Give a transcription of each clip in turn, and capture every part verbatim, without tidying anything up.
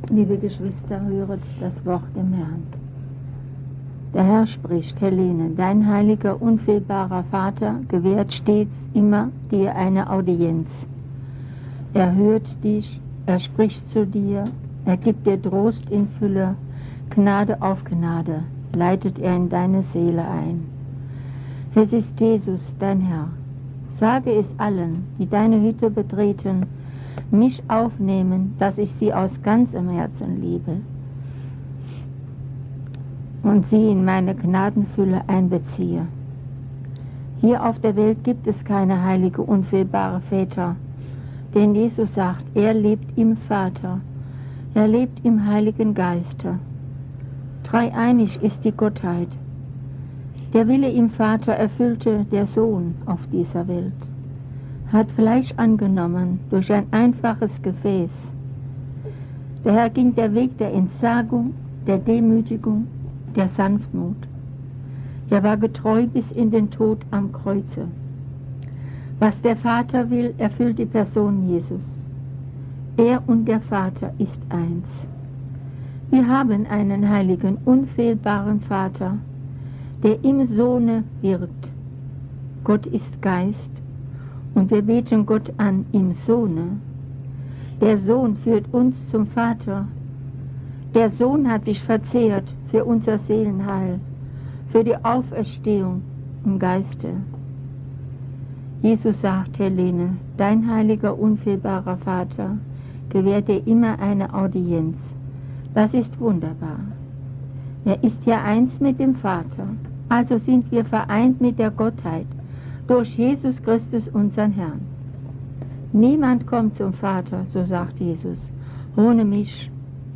Liebe Geschwister, höret das Wort dem Herrn. Der Herr spricht, Helene, dein heiliger, unfehlbarer Vater gewährt stets immer dir eine Audienz. Er hört dich, er spricht zu dir, er gibt dir Trost in Fülle, Gnade auf Gnade, leitet er in deine Seele ein. Es ist Jesus, dein Herr. Sage es allen, die deine Hütte betreten, mich aufnehmen, dass ich sie aus ganzem Herzen liebe und sie in meine Gnadenfülle einbeziehe. Hier auf der Welt gibt es keine heilige, unfehlbare Väter, denn Jesus sagt, er lebt im Vater, er lebt im Heiligen Geiste. Dreieinig ist die Gottheit. Der Wille im Vater erfüllte der Sohn auf dieser Welt, hat Fleisch angenommen durch ein einfaches Gefäß. Der Herr ging der Weg der Entsagung, der Demütigung, der Sanftmut. Er war getreu bis in den Tod am Kreuze. Was der Vater will, erfüllt die Person Jesus. Er und der Vater ist eins. Wir haben einen heiligen, unfehlbaren Vater, der im Sohne wirkt. Gott ist Geist und wir beten Gott an im Sohne. Der Sohn führt uns zum Vater. Der Sohn hat sich verzehrt für unser Seelenheil, für die Auferstehung im Geiste. Jesus sagt, Helene, dein heiliger, unfehlbarer Vater gewährt dir immer eine Audienz. Das ist wunderbar. Er ist ja eins mit dem Vater. Also sind wir vereint mit der Gottheit durch Jesus Christus, unseren Herrn. Niemand kommt zum Vater, so sagt Jesus, ohne mich.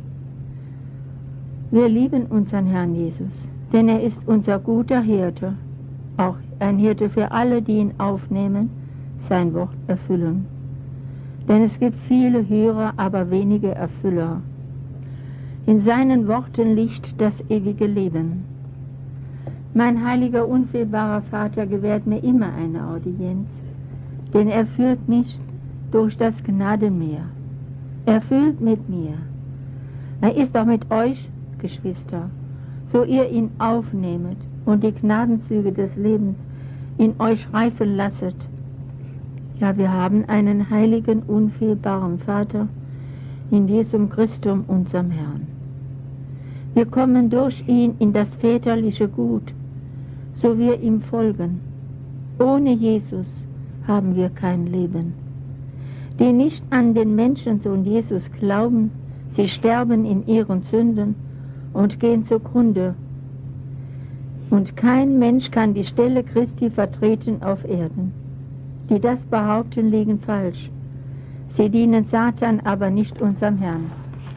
Wir lieben unseren Herrn Jesus, denn er ist unser guter Hirte, auch ein Hirte für alle, die ihn aufnehmen, sein Wort erfüllen. Denn es gibt viele Hörer, aber wenige Erfüller. In seinen Worten liegt das ewige Leben. Mein heiliger, unfehlbarer Vater gewährt mir immer eine Audienz, denn er führt mich durch das Gnadenmeer. Er fühlt mit mir. Er ist auch mit euch, Geschwister, so ihr ihn aufnehmet und die Gnadenzüge des Lebens in euch reifen lasset. Ja, wir haben einen heiligen, unfehlbaren Vater in Jesum Christum, unserem Herrn. Wir kommen durch ihn in das väterliche Gut, so wir ihm folgen. Ohne Jesus haben wir kein Leben. Die nicht an den Menschensohn Jesus glauben, sie sterben in ihren Sünden und gehen zugrunde. Und kein Mensch kann die Stelle Christi vertreten auf Erden. Die das behaupten, liegen falsch. Sie dienen Satan, aber nicht unserem Herrn.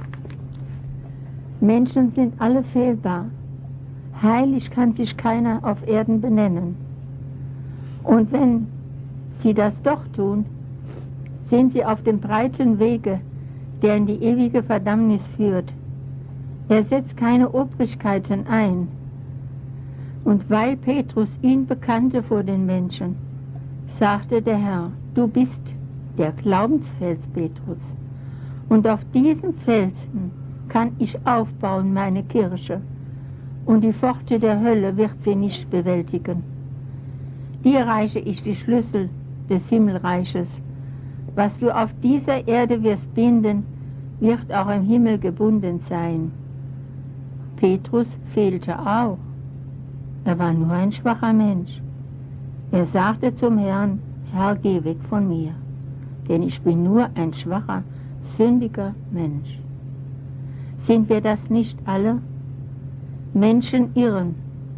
Menschen sind alle fehlbar. Heilig kann sich keiner auf Erden benennen. Und wenn sie das doch tun, sind sie auf dem breiten Wege, der in die ewige Verdammnis führt. Er setzt keine Obrigkeiten ein. Und weil Petrus ihn bekannte vor den Menschen, sagte der Herr, du bist der Glaubensfels, Petrus, und auf diesem Felsen kann ich aufbauen meine Kirche, und die Pforte der Hölle wird sie nicht bewältigen. Dir reiche ich die Schlüssel des Himmelreiches. Was du auf dieser Erde wirst binden, wird auch im Himmel gebunden sein. Petrus fehlte auch. Er war nur ein schwacher Mensch. Er sagte zum Herrn, Herr, geh weg von mir, denn ich bin nur ein schwacher, sündiger Mensch. Sind wir das nicht alle? Menschen irren.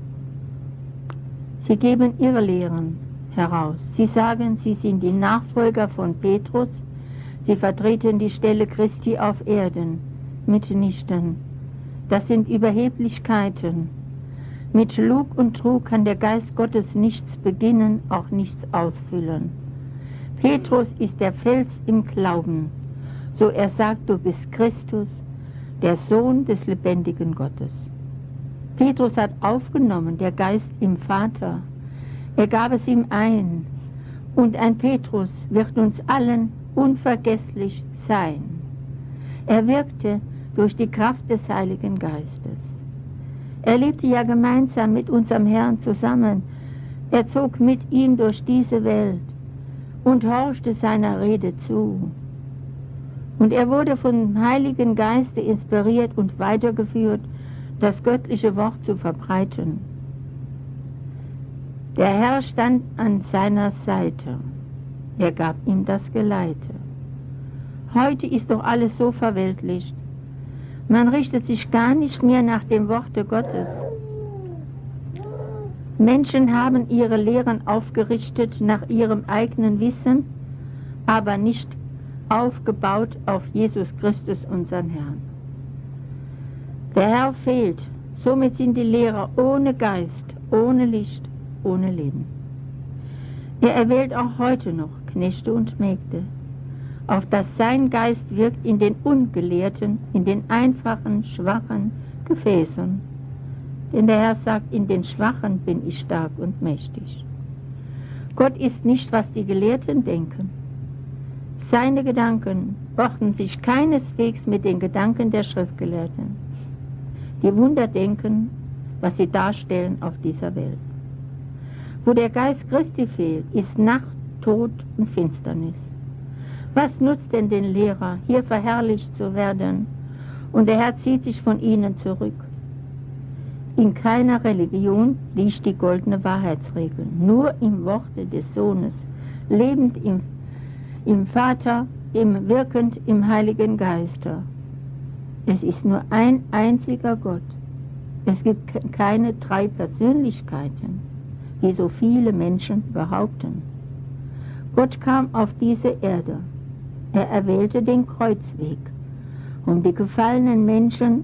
Sie geben ihre Lehren heraus. Sie sagen, sie sind die Nachfolger von Petrus. Sie vertreten die Stelle Christi auf Erden. Mitnichten. Das sind Überheblichkeiten. Mit Lug und Trug kann der Geist Gottes nichts beginnen, auch nichts ausfüllen. Petrus ist der Fels im Glauben. So er sagt, du bist Christus, der Sohn des lebendigen Gottes. Petrus hat aufgenommen, der Geist im Vater. Er gab es ihm ein. Und ein Petrus wird uns allen unvergesslich sein. Er wirkte durch die Kraft des Heiligen Geistes. Er lebte ja gemeinsam mit unserem Herrn zusammen. Er zog mit ihm durch diese Welt und horchte seiner Rede zu. Und er wurde vom Heiligen Geiste inspiriert und weitergeführt, das göttliche Wort zu verbreiten. Der Herr stand an seiner Seite. Er gab ihm das Geleite. Heute ist doch alles so verweltlicht. Man richtet sich gar nicht mehr nach dem Worte Gottes. Menschen haben ihre Lehren aufgerichtet nach ihrem eigenen Wissen, aber nicht aufgebaut auf Jesus Christus, unseren Herrn. Der Herr fehlt, somit sind die Lehrer ohne Geist, ohne Licht, ohne Leben. Er erwählt auch heute noch Knechte und Mägde, auf dass sein Geist wirkt in den Ungelehrten, in den einfachen, schwachen Gefäßen. Denn der Herr sagt, in den Schwachen bin ich stark und mächtig. Gott ist nicht, was die Gelehrten denken. Seine Gedanken ordnen sich keineswegs mit den Gedanken der Schriftgelehrten, die Wunder denken, was sie darstellen auf dieser Welt. Wo der Geist Christi fehlt, ist Nacht, Tod und Finsternis. Was nutzt denn den Lehrer, hier verherrlicht zu werden, und der Herr zieht sich von ihnen zurück? In keiner Religion liegt die goldene Wahrheitsregel, nur im Worte des Sohnes, lebend im, im Vater, im wirkend im Heiligen Geiste. Es ist nur ein einziger Gott. Es gibt keine drei Persönlichkeiten, wie so viele Menschen behaupten. Gott kam auf diese Erde. Er erwählte den Kreuzweg, um die gefallenen Menschen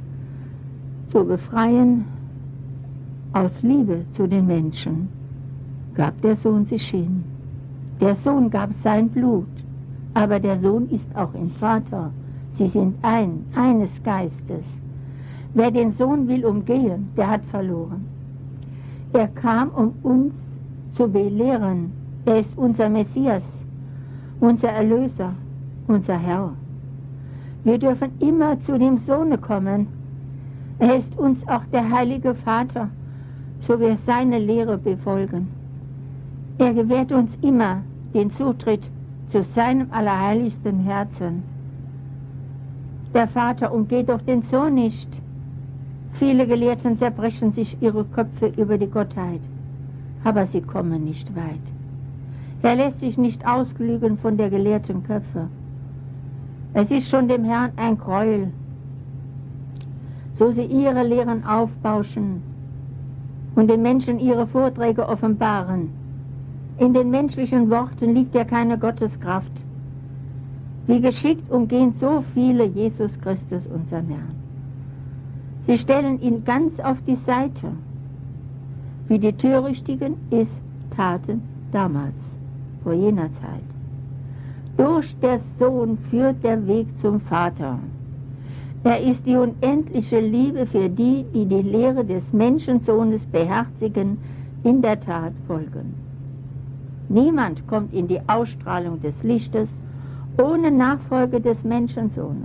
zu befreien. Aus Liebe zu den Menschen gab der Sohn sich hin. Der Sohn gab sein Blut, aber der Sohn ist auch im Vater. Sie sind ein, eines Geistes. Wer den Sohn will umgehen, der hat verloren. Er kam, um uns zu belehren. Er ist unser Messias, unser Erlöser, unser Herr. Wir dürfen immer zu dem Sohne kommen. Er ist uns auch der heilige Vater, so wir seine Lehre befolgen. Er gewährt uns immer den Zutritt zu seinem allerheiligsten Herzen. Der Vater umgeht doch den Sohn nicht. Viele Gelehrten zerbrechen sich ihre Köpfe über die Gottheit, aber sie kommen nicht weit. Er lässt sich nicht ausklügen von der gelehrten Köpfe. Es ist schon dem Herrn ein Gräuel, so sie ihre Lehren aufbauschen und den Menschen ihre Vorträge offenbaren. In den menschlichen Worten liegt ja keine Gotteskraft. Wie geschickt umgehen so viele Jesus Christus, unseren Herrn. Sie stellen ihn ganz auf die Seite, wie die Törichtigen es taten damals, vor jener Zeit. Durch der Sohn führt der Weg zum Vater. Er ist die unendliche Liebe für die, die die Lehre des Menschensohnes beherzigen, in der Tat folgen. Niemand kommt in die Ausstrahlung des Lichtes ohne Nachfolge des Menschensohnes.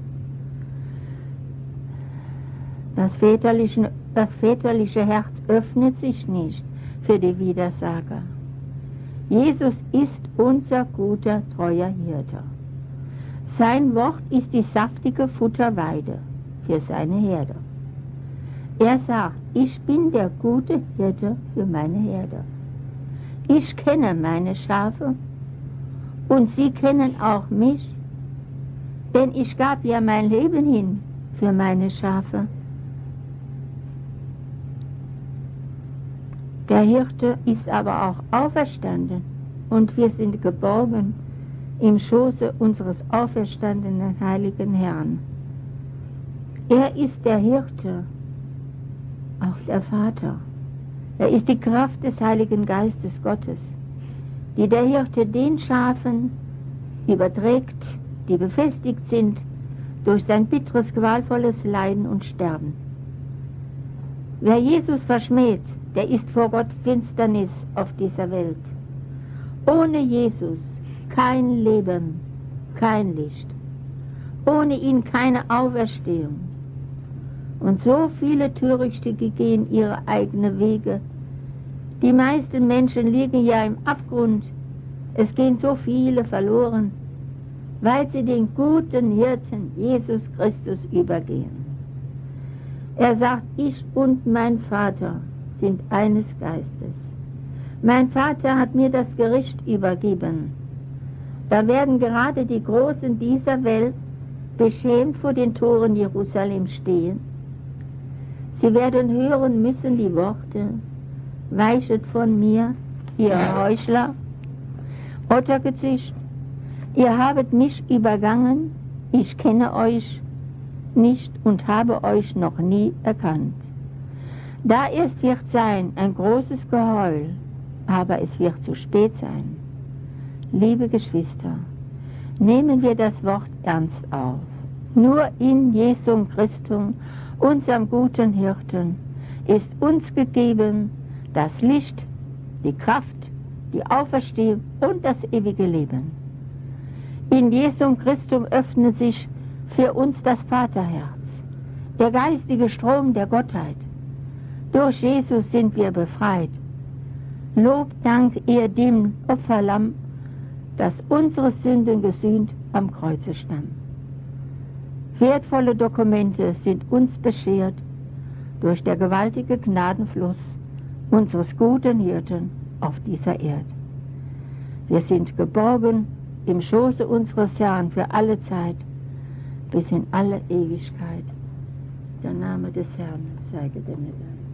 Das väterliche, das väterliche Herz öffnet sich nicht für die Widersager. Jesus ist unser guter, treuer Hirte. Sein Wort ist die saftige Futterweide für seine Herde. Er sagt, ich bin der gute Hirte für meine Herde. Ich kenne meine Schafe und sie kennen auch mich, denn ich gab ja mein Leben hin für meine Schafe. Der Hirte ist aber auch auferstanden und wir sind geborgen im Schoße unseres auferstandenen heiligen Herrn. Er ist der Hirte, auch der Vater. Er ist die Kraft des Heiligen Geistes Gottes, die der Hirte den Schafen überträgt, die befestigt sind durch sein bitteres, qualvolles Leiden und Sterben. Wer Jesus verschmäht, der ist vor Gott Finsternis auf dieser Welt. Ohne Jesus kein Leben, kein Licht. ohne ihn keine Auferstehung. Und so viele Törichtige gehen ihre eigenen Wege. Die meisten Menschen liegen ja im Abgrund. Es gehen so viele verloren, weil sie den guten Hirten Jesus Christus übergehen. Er sagt, ich und mein Vater sind eines Geistes. Mein Vater hat mir das Gericht übergeben. Da werden gerade die Großen dieser Welt beschämt vor den Toren Jerusalem stehen. Sie werden hören müssen die Worte, weichet von mir, ihr Heuchler, Ottergezücht, ihr habet mich übergangen, ich kenne euch nicht und habe euch noch nie erkannt. Da erst wird sein ein großes Geheul, aber es wird zu spät sein. Liebe Geschwister, nehmen wir das Wort ernst auf. Nur in Jesum Christum, unserem guten Hirten, ist uns gegeben das Licht, die Kraft, die Auferstehung und das ewige Leben. In Jesum Christum öffnet sich für uns das Vaterherz, der geistige Strom der Gottheit. Durch Jesus sind wir befreit. Lob, Dank ihr dem Opferlamm, das unsere Sünden gesühnt am Kreuze stand. Wertvolle Dokumente sind uns beschert durch der gewaltige Gnadenfluss unseres guten Hirten auf dieser Erde. Wir sind geborgen im Schoße unseres Herrn für alle Zeit, bis in alle Ewigkeit. Der Name des Herrn sei gebenedeit.